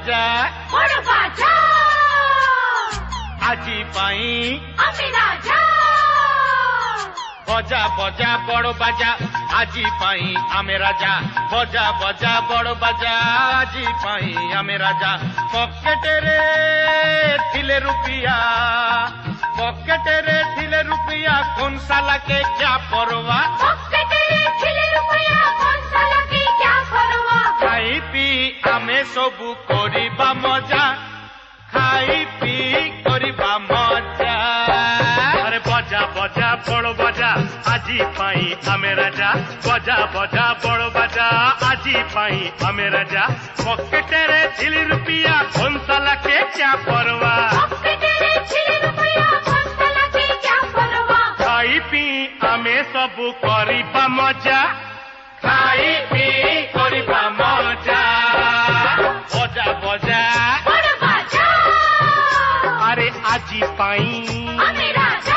बाजा बड़ बाजा आजी पाई आमे राजा बजा बजा बड़ बाजा आजी पाई आमे राजा बजा बजा बड़ बाजा आजी पाई आमे राजा पॉकेटेरे थिले रुपिया कौन साला के क्या परवा पॉकेटेरे थिले रुपया कौन साला के क्या परवा खाई पी आमे सबु करिबा मजा खाई पी करिबा मजा अरे बजा बजा बड़ बजा आजी पाई आमे राजा बजा बजा बड़ बजा आजी पाई आमे राजा पॉकेटेरे थिली रुपिया कौन साला के क्या परवा पॉकेटेरे थिले रुपया कौन साला के क्या परवा खाई पी आमे सबु करिबा मजा खाई पी करिबा मजा बजा बजा बड़ बाजा अरे आजी पाई आमे राजा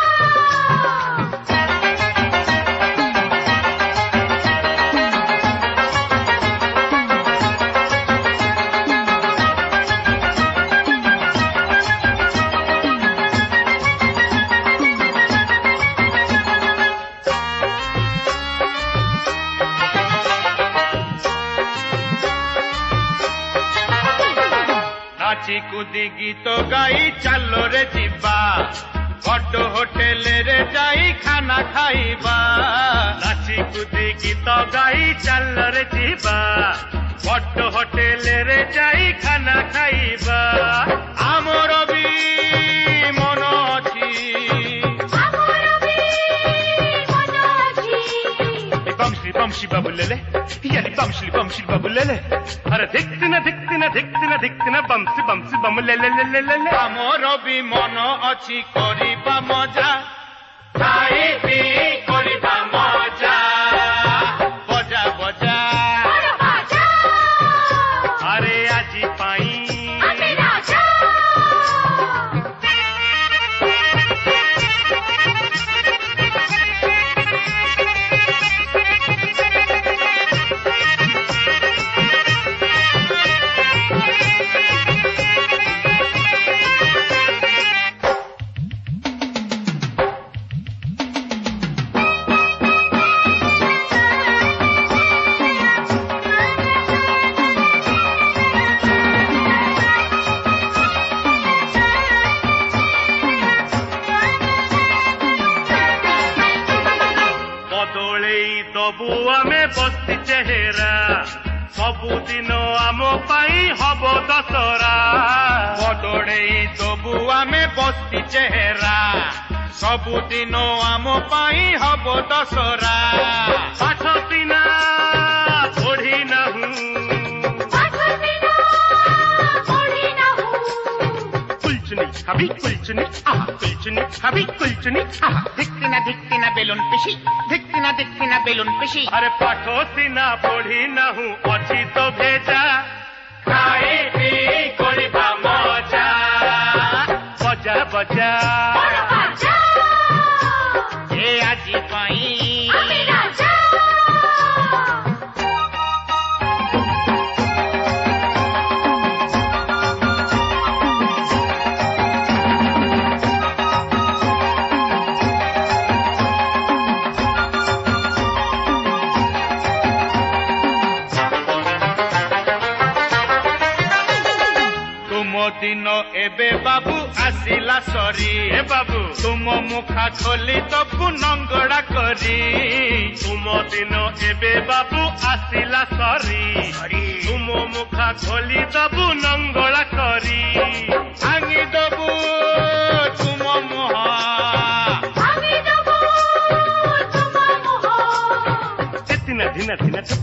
नाची कूदी गीत गाई चलो रे जीवा बड़ होटेल रे जाई खाना खाइबा नाची कूदी गीत गाई चल रे जीवा बड़ होटेल रे जाई खाना खाइबा आमर भी मन अछि आमर भी मन अछि बमश्री बमश्री बाबू लेले यानी बमश्री बाबू लेले अरे धिक्तिना बमसी बमसी बम ले आमर भी मन अछि करिबा मजा खाई पी करिबा मजा बजा बजा बड़ बाजा अरे आजी पाई आमे राजा दबु आमे बस्ती चेहेरा सबुदिन आम पाई हब दशरा बदड़ेई दबु आमे बस्ती चेहरा सबुदिन आम पाई हब दशरा पाठ बिना पढ़ी नहूं पाठ बिना पढ़ी नहूं कुलचुनी हबी कुलचुनी आहा कुलचुनी हबी कुलचुनी आहा धिक्तिना बेलुन पिशी अरे पाठ सिना पढ़ी नहूं अच्छी तो भेजा खाई पी करिबा मजा बजा बजा बड़ बाजा ए आजी पाई आमे राजा दिन एबे बाबू आसिला सरी ए बाबू तुम मुखा खोली दबु नंगड़ा करी तुम दिन एबे बाबू आसिला सरी तुम मुखा खोली दबु नंगला करी भांगी दबु तुम मुहा भांगी दबु तुम मुहा चित्तिना धिना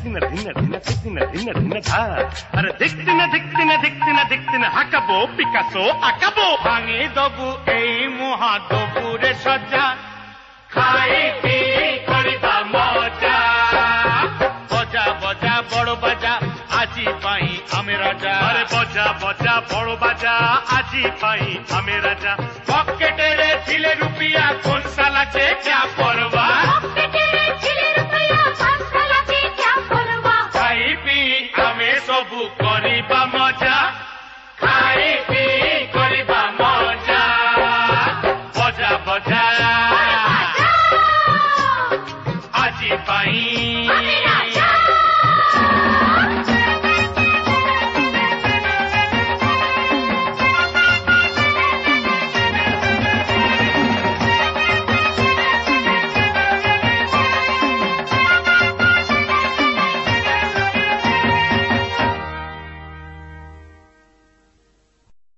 धा अरे धिक्तिना हाकबो पिकासो आकाबो भांगी दबु एई मुहा दबु रे सजा खाई पी करिबा मजा बजा बजा बड़ बजा आजी पाई आमे राजा अरे बजा बजा बड़ बजा आजी पाई आमे राजा पॉकेटेरे थिले रुपिया कौन साला के क्या परवा पॉकेटेरे थिले रुपया कौन साला के क्या परवा खाई पी आमे सबु करिबा मजा ଆଜି ପାଇଁ